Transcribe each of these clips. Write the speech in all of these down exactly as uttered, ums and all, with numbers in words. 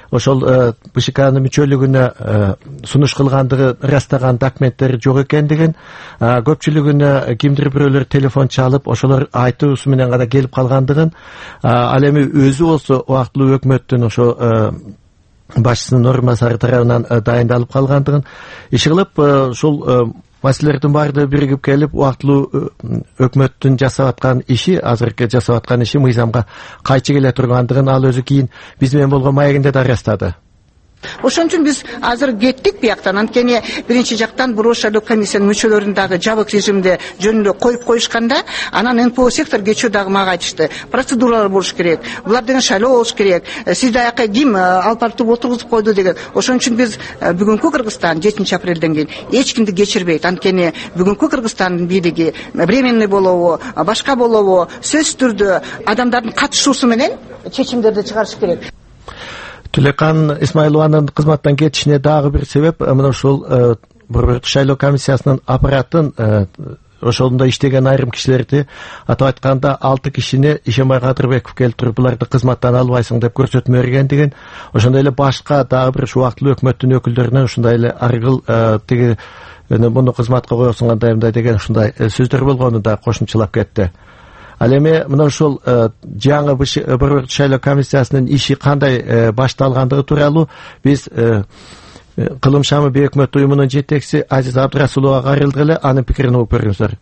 ошол БШКнын мүчөлүгүнө сунуш кылгандыгы ырастаган документтери жок экендигин, көпчүлүгүнө кимдир бирөөлөр телефон чалып ошолор айтуусу менен гана келип калгандыгын, ал эми өзү болсо убактылуу өкмөттүн ошо башчысынын орун басары тарабынан дайындалып калгандыгын, иши кылып ушул маселелердин баардыгы биригип келип, убактылуу өкмөттүн жасап аткан иши, азыркы жасап аткан иши мыйзамга кайчы келе тургандыгын ал өзү кийин биз менен болгон маегинде да ырастады. Ошон үчүн биз азыр кеттик бияктан. Анткени биринчи жактан бирок шайлоо комиссиянын мүчөлөрүн дагы жабык режимде жөнүндө коюп коюшканда, анан эн пэ о сектор кечөө дагы мага айтышты. Процедуралар болуш керек. Булар деген шайлоо болуш керек. Сизди аяка ким алып барып отургузуп койду деген. Ошон үчүн биз бүгүнкү Кыргызстан жетинчи апрелден кийин эч кимди кечирбейт. Анткени бүгүнкү Кыргызстандын бийлиги временный болобу, башка болобу, сөзсүз түрдө адамдардын катышуусу менен чечимдерди чыгарыш керек. Тилекан Исмаилованын кызматтан кетишине дагы бир себеп мына ушул Борбордук шайлоо комиссиясынын аппаратын, ошондо иштеген айрым кишилерди, атап айтканда алты кишини Ишенбай Кадырбеков келип туруп буларды кызматтан албайсың деп көрсөтмө бергендигин, ошондой эле башка дагы бир убактылуу өкмөттүн өкүлдөрүнөн ушундай эле аргыл тиги муну кызматка коесуң кандай мындай деген ушундай сөздөр болгонун да кошумчалап кетти. Ал эми мына ушул жаңы Борбордук шайлоо комиссиясынын иши кандай башталгандыгы тууралуу биз Кылым шамы бейөкмөт уюмунун жетекчиси Азиза Абдрасулова кайрылдык эле, анын пикирин угуп көрүңүздөр.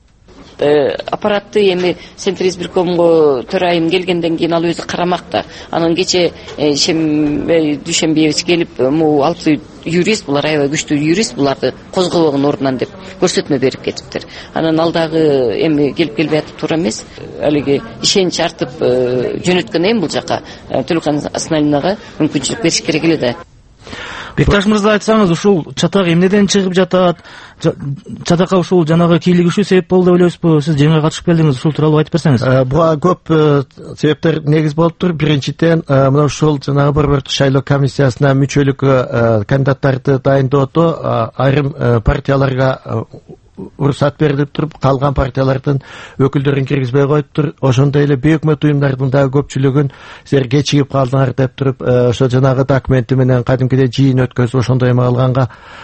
Аппаратты эми Центр избиркомго төрайым келгенден кийин ал өзү карамак да. Анан кече дүйшөмбү келип, могу алты юрист, булар аябай күчтүү юрист, буларды козголбогон ордунан деп көрсөтмө берип кетиптир. Анан ал дагы эми келип келбей атып туура эмес. Алиги ишенич артып жөнөткөн эми бул жака Төлөкан Асмалинага мүмкүнчүлүк бериш керек эле да. Бекташ мырза, айтсаңыз, ушул чатак эмнеден чыгып жатат? Чатакка ушул жанагы кийлигишүү себеп болду деп ойлойсузбу? Сиз жеңе катышып келдиңиз, ушул тууралуу айтып берсеңиз. Буга көп себептер негиз болуптур. Биринчиден, мына ушул жанагы Борбордук шайлоо комиссиясына мүчөлүккө кандидаттарды дайындоодо айрым партияларга уруксат берилип туруп, калган партиялардын өкүлдөрүн киргизбей коюптур. Ошондой эле бейөкмөт уюмдардын дагы көпчүлүгүн силер кечигип калдыңар деп туруп, ошо жанагы документи менен кадимкидей жыйын өткөзүп ошондой эме кылганга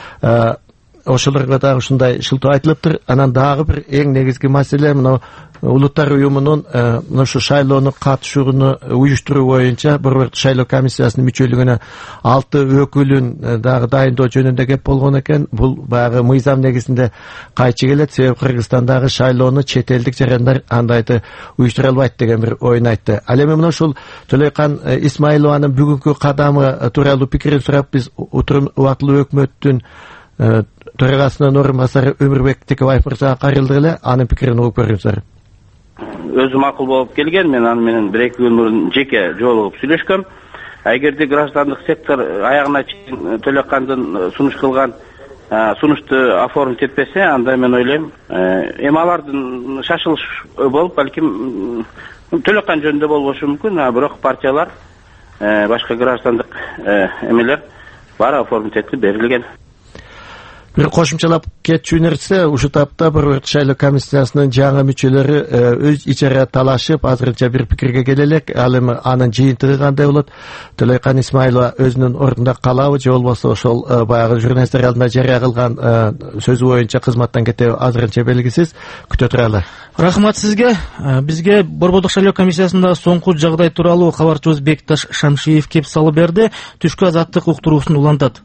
ошолорго дагы ушундай шылтоо айтылыптыр. Анан дагы бир эң негизги маселе мына улуттар уюмунун мына ушу шайлоону катышууну уюштуруу боюнча Борбордук шайлоо комиссиясынын мүчөлүгүнө алты өкүлүн дагы дайындоо жөнүндө кеп болгон экен. Бул баягы мыйзам негизинде кайчы келет, себеби Кыргызстандагы шайлоону чет элдик жарандар андайды уюштура албайт деген бир оюн айтты. Ал эми мына ушул Төлөкан Исмаилованын бүгүнкү кадамы тууралуу пикирин сурап, биз убактылуу өкмөттүн төрагасынын орун басары Өмүрбек Текебаев мырзага кайрылдык эле, анын пикирин угуп көрүңүздөр. Өзү макул болуп келген, мен аны менен бир эки күн мурун жеке жолугуп сүйлөшкөм. Эгерде граждандык сектор аягына чейин Төлөкандын сунуш кылган сунушту оформить этпесе, анда мен ойлойм, эми алардын шашылыш болуп, балким Төлөкан жөнүндө болбошу мүмкүн, а бирок партиялар, башка граждандык эмелер баары оформить этип берилген. Бир кошумчалап кетчү нерсе, ушу тапта Борбордук шайлоо комиссиясынын жаңы мүчөлөрү өз ичара талашып, азырынча бир пикирге келе элек. Ал эми анын жыйынтыгы кандай болот? Төлөкан Исмаилова өзүнүн ордунда калабы, же болбосо ошол баягы журналисттер алдында жарыя кылган сөзү боюнча кызматтан кетеби, азырынча белгисиз. Күтө туралы. Рахмат сизге. Бизге Борбордук шайлоо комиссиясындагы соңку жагдай тууралуу кабарчыбыз Бекташ Шамшиев кеп салып берди. Түшкү азаттык уктуруусун улантат.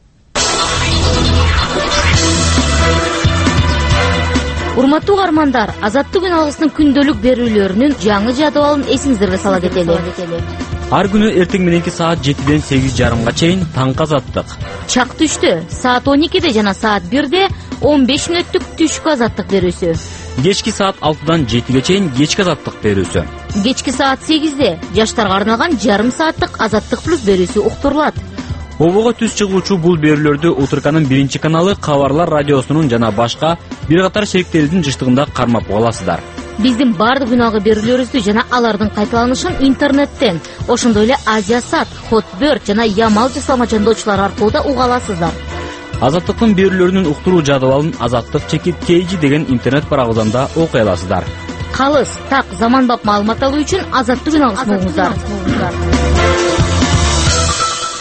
Урматтуу каармандар, Азаттык күн алгысынын күндөлүк берүүлөрүнүн жаңы жадыбалын эсиңиздерге сала кетели. Ар күнү эртең мененки саат жетиден сегиз жарымга чейин таңкы азаттык. Чак түштө саат он экиде жана саат бирде он беш мүнөттүк түшкү азаттык берүүсү. Кечки саат алтыдан жетиге чейин кечки азаттык берүүсү. Кечки саат сегизде жаштарга арналган жарым сааттык Азаттык плюс берүүсү уктурулат. Обого түз чыгуучу бул берүүлөрдү Утурканын биринчи каналы, Кабарлар радиосунун жана башка бир катар шериктерибиздин жыштыгында кармап аласыздар. Биздин бардык күнагы берүүлөрүбүздү жана алардын кайталанышын интернеттен, ошондой эле Азиясат, Хотберт жана Ямал жасалма жандоочулар аркылуу да уга аласыздар. Азаттыктын берүүлөрүнүн уктуруу жадыбалын Азаттык чекит kg деген интернет барабыздан да окуй аласыздар. Калыс, так, заманбап маалымат алуу үчүн Азаттык күн алгысын угуңуздар.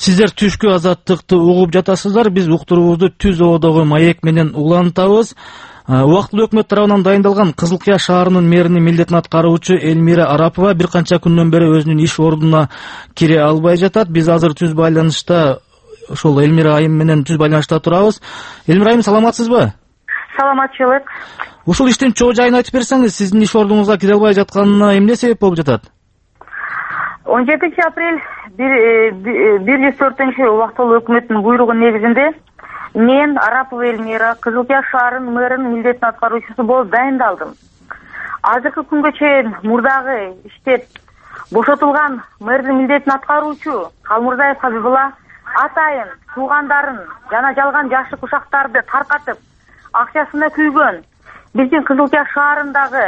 Сиздер түшкү азаттыкты угуп жатасыздар. Биз уктуруубузду Түз Оодогу маек менен улантабыз. Убактылуу өкмөт тарабынан дайындалган Кызыл Кыя шаарынын мэринин милдетин аткаруучу Элмира Арапова бир канча күндөн бери өзүнүн иш ордуна кире албай жатат. Биз азыр түз байланышта ошол Элмира айым менен түз байланышта турабыз. Элмира айым, саламатсызбы? Саламатчылык. Ушул иштин чоо жайын айтып берсеңиз, сиздин иш ордуңузга кире албай жатканына эмне себеп болуп жатат? он жетинчи апрель бир жүз төртүнчү убактылуу өкмөттүн буйругу негизинде мен Арапова Элмира Кызыл Кыя шаарынын мэринин милдетин аткаруучусу болуп дайындалдым. Азыркы күнгө чейин мурдагы иштеп бошотулган мэрдин милдетин аткаруучу Калмурзаев Хабибулла атайын туугандарын жана жалган жашы кушактарды таркатып акчасына күйгөн биздин Кызыл Кыя шаарындагы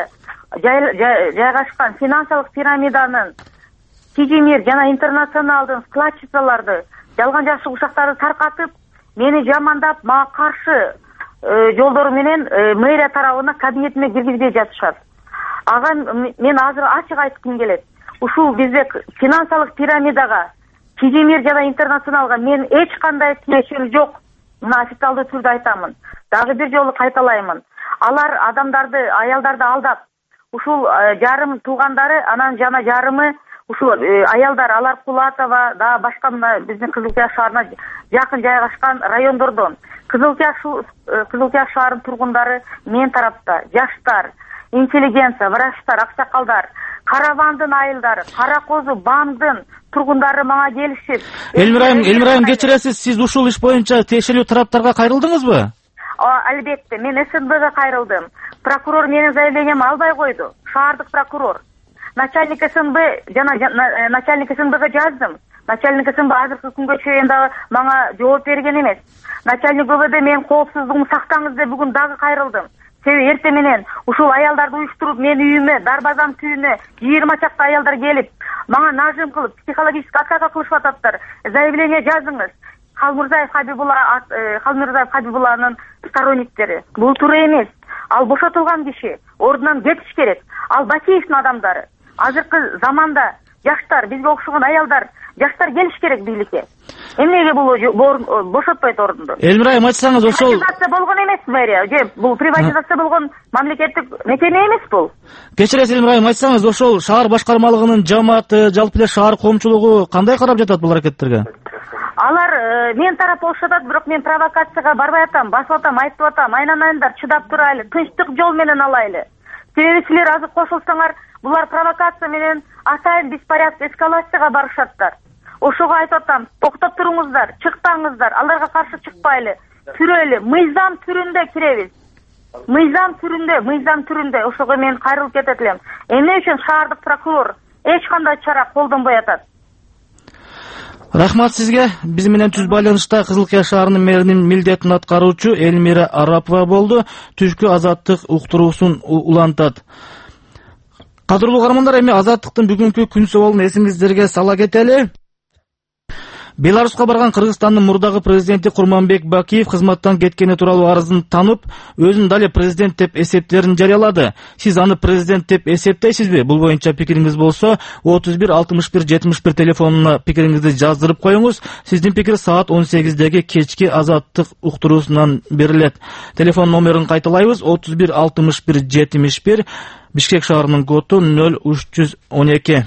жайгашкан финансылык пирамиданын Тижимир жана интернационалдын складчицаларды жалган жашы кушактарды таркатып мени жамандап, мага каршы жолдор менен мэрия тарабына кабинетиме киргизбей жатышат. Ага мен азыр ачык айткым келет. Ушул бизде финансылык пирамидага, Тижимир жана интернационалга мен эч кандай тиешем жок. Мына официалдуу түрдө айтамын. Дагы бир жолу кайталаймын. Алар адамдарды, аялдарды алдап, ушул жарым туугандары, анан жана жарымы ушул аялдар, алар Кулатова, да башка мына биздин Кызыл Кыя шаарына жакын жайгашкан райондордон. Кызыл Кыя Кызыл Кыя шаарынын тургундары мен тарапта, жаштар, интеллигенция, врачтар, аксакалдар, Каравандын айылдары, Кара Козу, Бамдын тургундары мага келишип. Элмирайым, Элмирайым кечиресиз, сиз ушул иш боюнча тиешелүү тараптарга кайрылдыңызбы? Албетте, мен эс эн бга кайрылдым. Прокурор менин заявлениемди албай койду. Шаардык прокурор. Начальник эс эн бэ жана начальник эс эн бга жаздым. Начальник эс эн бэ азыркы күнгө чейин дагы мага жооп берген эмес. Начальник ОБД мен коопсуздугумду сактаңыз деп бүгүн дагы кайрылдым. Себеби эртең менен ушул аялдарды уюштуруп, мен үйүмө, дарбазам түбүнө жыйырма чакта аялдар келип, мага нажим кылып, психологический атака кылышып ататтар. Заявление жазыңыз. Калмурзаев Хабибулла, Калмурзаев Хабибулланын сторонниктери. Бул туура эмес. Ал бошотулган киши, ордунан кетиш керек. Ал Бакиевдин адамдары. Азыркы заманда жаштар, бизге окшогон аялдар, жаштар келиш керек бийликке. Эмнеге бул бошотпойт ордунду? Элмирайым, айтсаңыз, ошол приватизация болгон эмес мэрия, же бул приватизация болгон мамлекеттик мекеме эмес бул. Кечиресиз Элмирайым, айтсаңыз, ошол шаар башкармалыгынын жамааты, жалпы эле шаар коомчулугу кандай карап жатат бул аракеттерге? Алар мен тарап болуп атат, бирок мен провокацияга барбай атам, басып атам, айтып атам, айнанайындар, чыдап турайлы, тынчтык жол менен алайлы. Себеби силер азыр кошулсаңар, булар провокация менен атайын беспорядок, эскалацияга барышаттар. Ошого айтып атам, токтоп туруңуздар, чыкпаңыздар, аларга каршы чыкпайлы, түрөлү, мыйзам түрүндө киребиз. Мыйзам түрүндө, мыйзам түрүндө, ошого мен кайрылып кетет элем. Эмне үчүн шаардык прокурор эч кандай чара колдонбой атат? Рахмат сизге. Биз менен түз байланышта Кызыл Кыя шаарынын мэринин милдетин аткаруучу Элмира Арапова болду. Түшкү азаттык уктуруусун улантат. Кадырлуу угармандар, эми азаттыктын бүгүнкү күн соолун эсиңиздерге сала кетели. Беларуска барган Кыргызстандын мурдагы президенти Курманбек Бакиев кызматтан кеткени тууралуу арызын танып, өзүн дале президент деп эсептерин жарыялады. Сиз аны президент деп эсептейсизби? Бул боюнча пикириңиз болсо, отуз бир алтымыш бир жетимиш бир телефонуна пикириңизди жаздырып коюңуз. Сиздин пикир саат он сегиздеги кечки азаттык уктуруусунан берилет. Телефон номерин кайталайбыз: отуз бир алтымыш бир жетимиш бир, Бишкек шаарынын коду нөл үч жүз он эки.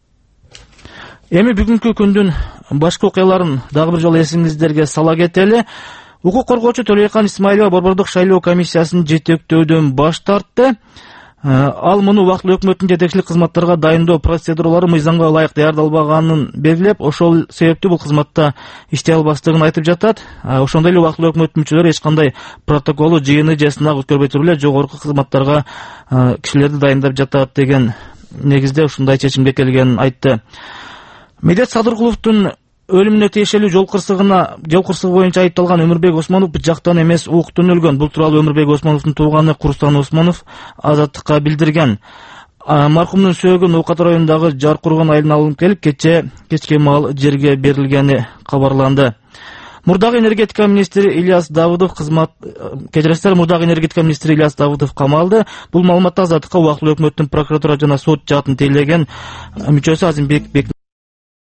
Эми бүгүнкү күндүн башка окуяларын дагы бир жолу эсиңиздерге сала кетели. Укук коргоочу Төлөйкан Исмаилова Борбордук шайлоо комиссиясын жетектөөдөн баш тартты. Ал муну убактылуу өкмөттүн жетекчилик кызматтарга дайындоо процедуралары мыйзамга ылайык даярдалбаганын белгилеп, ошол себептүү бул кызматта иштей албастыгын айтып жатат. Ошондой эле убактылуу өкмөт мүчөлөрү эч кандай протоколу, жыйыны же сынак өткөрбөй туруп эле жогорку кызматтарга кишилерди дайындап жатат деген негизде ушундай чечимге келгенин айтты. Медет Садыркуловдун өлүмүнө тиешелүү жол кырсыгына жол кырсыгы боюнча айыпталган Өмүрбек Осмонов бычактан эмес, уктан өлгөн. Бул тууралуу Өмүрбек Осмоновдун тууганы Курстан Осмонов Азаттыкка билдирген. Маркумдун сөөгү Ноокат районундагы жар курган айылына алынып келип, кече кечке маал жерге берилгени кабарланды. Мурдагы энергетика министри Ильяс Давыдов кызмат кечиресиздер, мурдагы энергетика министри Ильяс Давыдов камалды. Бул маалыматты Азаттыкка убактылуу өкмөттүн прокуратура жана сот жаатын тейлеген мүчөсү Азимбек